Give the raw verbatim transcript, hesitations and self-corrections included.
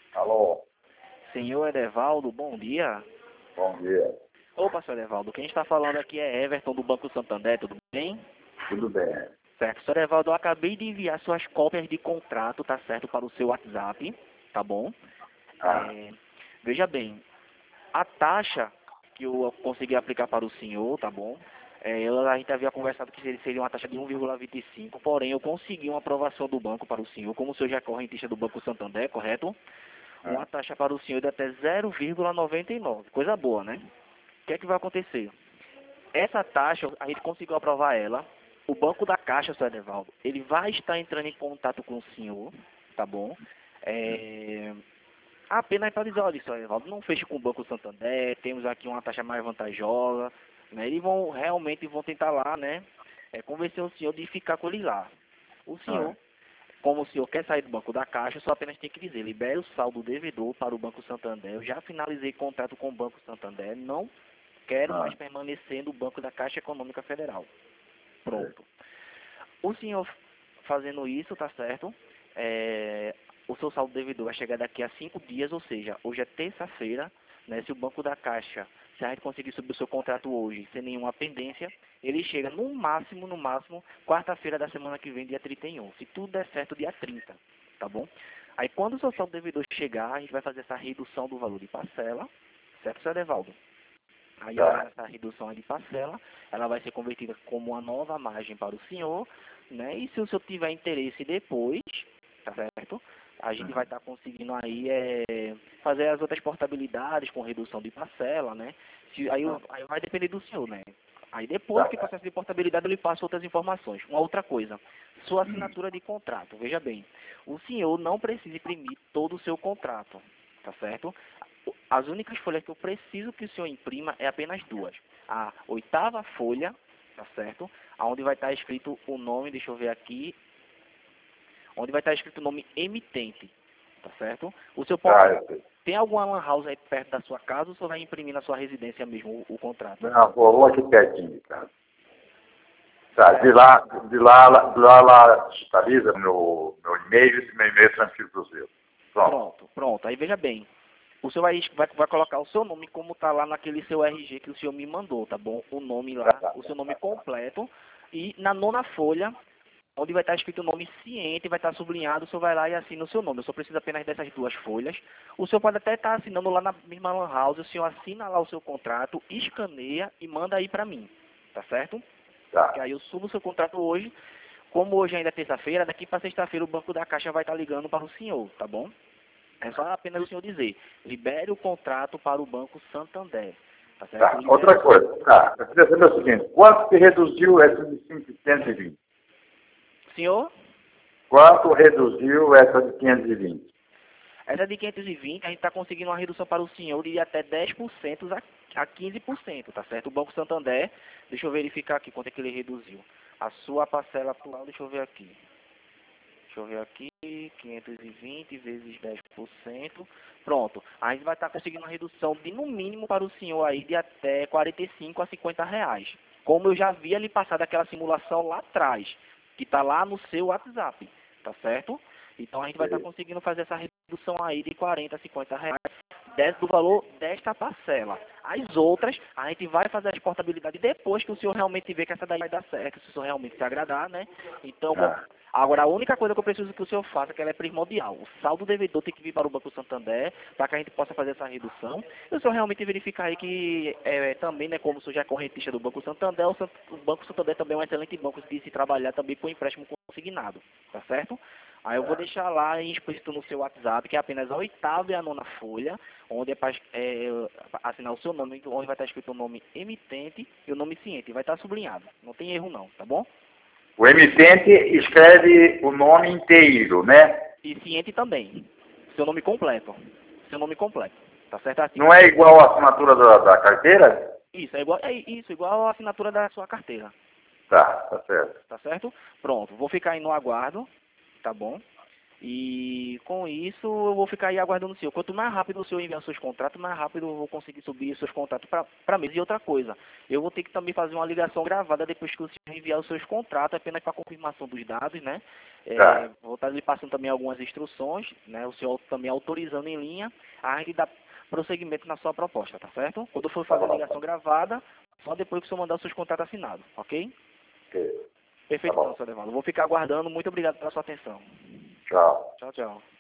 Alô, Senhor Edevaldo, bom dia. bom dia. Opa, senhor Edevaldo, quem está falando aqui é Everton do Banco Santander, tudo bem? Tudo bem? Certo, senhor Edevaldo, eu acabei de enviar suas cópias de contrato, tá certo, para o seu WhatsApp, tá bom? Ah, É, veja bem, a taxa que eu consegui aplicar para o senhor, tá bom? É, ela, a gente havia conversado que seria uma taxa de um vírgula vinte e cinco, porém eu consegui uma aprovação do banco para o senhor, como o senhor já é correntista do Banco Santander, correto? ah, Uma taxa para o senhor de até zero vírgula noventa e nove, coisa boa, né? O que é que vai acontecer? Essa taxa, a gente conseguiu aprovar ela. O Banco da Caixa, senhor Edevaldo, ele vai estar entrando em contato com o senhor, tá bom? É, apenas para dizer, olha, senhor Edevaldo, não feche com o Banco Santander, temos aqui uma taxa mais vantajosa, né? Eles vão realmente vão tentar lá, né? É, convencer o senhor de ficar com ele lá. O ah, senhor, como o senhor quer sair do Banco da Caixa, só apenas tem que dizer, libere o saldo devedor para o Banco Santander. Eu já finalizei contrato com o Banco Santander, não quero mais ah, permanecer no Banco da Caixa Econômica Federal. é, Pronto. O senhor fazendo isso, tá certo? É, o seu saldo devedor vai chegar daqui a cinco dias, ou seja, hoje é terça-feira, né? Se o Banco da Caixa, se a gente conseguir subir o seu contrato hoje sem nenhuma pendência, ele chega no máximo, no máximo, quarta-feira da semana que vem, dia trinta e um. Se tudo der certo, dia trinta, tá bom? Aí quando o seu saldo devedor chegar, a gente vai fazer essa redução do valor de parcela, certo, seu Edevaldo? Aí, havendo tá. essa redução de parcela, ela vai ser convertida como uma nova margem para o senhor, né? E se o senhor tiver interesse depois, tá certo? A gente vai Uhum. estar conseguindo aí é, fazer as outras portabilidades com redução de parcela, né? Se, aí, Ah, o- aí vai depender do senhor, né? Aí depois tá. que passar essa portabilidade, eu lhe passo outras informações. Uma outra coisa, sua Hum, assinatura de contrato. Veja bem, o senhor não precisa imprimir todo o seu contrato, tá certo? As únicas folhas que eu preciso que o senhor imprima é apenas duas. A oitava folha, tá certo? Onde vai estar escrito o nome, deixa eu ver aqui, onde vai estar escrito o nome emitente, tá certo? O seu Tá, pode, eu sei. tem alguma lan house aí perto da sua casa ou o senhor vai imprimir na sua residência mesmo o, o contrato? Não, vou, vou aqui pertinho, cara. Tá, de Certo, lá, de lá, lá- de lá, lá digitaliza meu, meu e-mail e meu e-mail transfiro para o seu. Pronto. pronto, pronto. Aí veja bem, o senhor vai, vai, vai colocar o seu nome como está lá naquele seu R G que o senhor me mandou, tá bom? O nome Tá, lá, tá, o tá, seu nome tá, tá. completo. E na nona folha, onde vai estar escrito o nome ciente, vai estar sublinhado, o senhor vai lá e assina o seu nome. O senhor precisa apenas dessas duas folhas. O senhor pode até estar assinando lá na mesma lan house, o senhor assina lá o seu contrato, escaneia e manda aí para mim, tá certo? Que Tá. aí eu subo o seu contrato hoje. Como hoje ainda é terça-feira, daqui para sexta-feira o Banco da Caixa vai estar ligando para o senhor, tá bom? É só apenas o senhor dizer, libere o contrato para o Banco Santander, tá certo? Tá. Libere Outra o seu... coisa, tá. Eu queria saber o seguinte, quanto que reduziu essa de quinhentos e vinte? Senhor, Quanto reduziu essa de quinhentos e vinte? essa de quinhentos e vinte, a gente está conseguindo uma redução para o senhor de até dez por cento a a quinze por cento, tá certo? O Banco Santander, deixa eu verificar aqui quanto é que ele reduziu. A sua parcela atual, deixa eu ver aqui. Deixa eu ver aqui, quinhentos e vinte vezes dez por cento. Pronto. A gente vai estar conseguindo uma redução de, no mínimo, para o senhor aí, de até quarenta e cinco a cinquenta reais. Como eu já havia lhe passado aquela simulação lá atrás, que está lá no seu WhatsApp, tá certo? Então a gente vai estar conseguindo fazer essa redução aí de quarenta a cinquenta reais des- do valor desta parcela. As outras, a gente vai fazer a exportabilidade depois que o senhor realmente vê que essa daí vai dar certo, se o senhor realmente se agradar, né? Então, com- Ah, agora a única coisa que eu preciso que o senhor faça, que ela é primordial, o saldo devedor tem que vir para o Banco Santander, para que a gente possa fazer essa redução. E o senhor realmente verificar aí que é, também, né, como o senhor já é correntista do Banco Santander, o, Sant- o Banco Santander também é um excelente banco de se trabalhar também com empréstimo consignado, tá certo? Aí eu vou tá. deixar lá em explícito no seu WhatsApp, que é apenas a oitava e a nona folha, onde é para assinar o seu nome, onde vai estar escrito o nome emitente e o nome ciente. Vai estar sublinhado. Não tem erro não, tá bom? O emitente escreve o nome inteiro, né? E ciente também. Seu nome completo. Seu nome completo. Tá certo? Assim. Não é igual à assinatura da, da carteira? Isso, é igual, é isso, igual a assinatura da sua carteira. Tá, tá certo. Tá certo? Pronto. Vou ficar aí no aguardo, tá bom? E com isso eu vou ficar aí aguardando o senhor. Quanto mais rápido o senhor enviar os seus contratos, mais rápido eu vou conseguir subir os seus contratos para mesa. E outra coisa, eu vou ter que também fazer uma ligação gravada depois que o senhor enviar os seus contratos, apenas para confirmação dos dados, né? É, Tá. vou estar lhe passando também algumas instruções, né? O senhor também autorizando em linha a gente dar prosseguimento na sua proposta, tá certo? Quando for Tá fazer a bom. ligação gravada, só depois que o senhor mandar os seus contratos assinados, ok? Ok. Perfeito, Tá bom. então, senhor Evaldo. Vou ficar aguardando. Muito obrigado pela sua atenção. Tchau. Tchau, tchau.